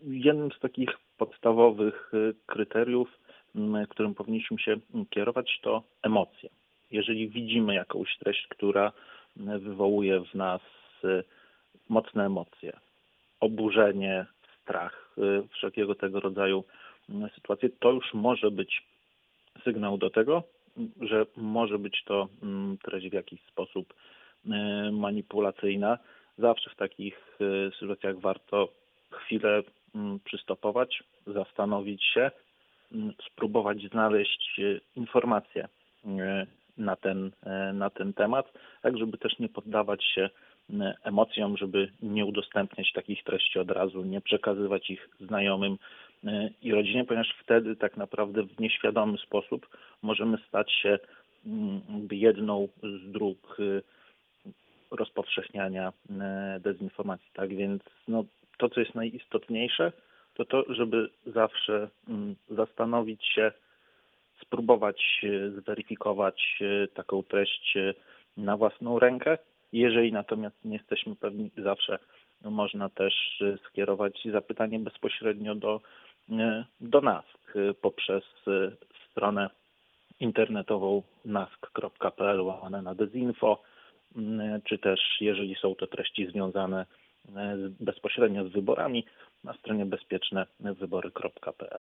Jednym z takich podstawowych kryteriów, którym powinniśmy się kierować, to emocje. Jeżeli widzimy jakąś treść, która wywołuje w nas mocne emocje, oburzenie, strach, wszelkiego tego rodzaju sytuacje, to już może być sygnał do tego, że może być to treść w jakiś sposób manipulacyjna. Zawsze w takich sytuacjach warto chwilę przystopować, zastanowić się, spróbować znaleźć informacje na ten temat, tak żeby też nie poddawać się emocjom, żeby nie udostępniać takich treści od razu, nie przekazywać ich znajomym i rodzinie, ponieważ wtedy tak naprawdę w nieświadomy sposób możemy stać się jedną z dróg rozpowszechniania dezinformacji. Tak więc to, co jest najistotniejsze, to, żeby zawsze zastanowić się, spróbować zweryfikować taką treść na własną rękę. Jeżeli natomiast nie jesteśmy pewni, zawsze można też skierować zapytanie bezpośrednio do NASK poprzez stronę internetową nask.pl/dezinfo, czy też jeżeli są to treści związane bezpośrednio z wyborami, na stronie bezpiecznewybory.pl.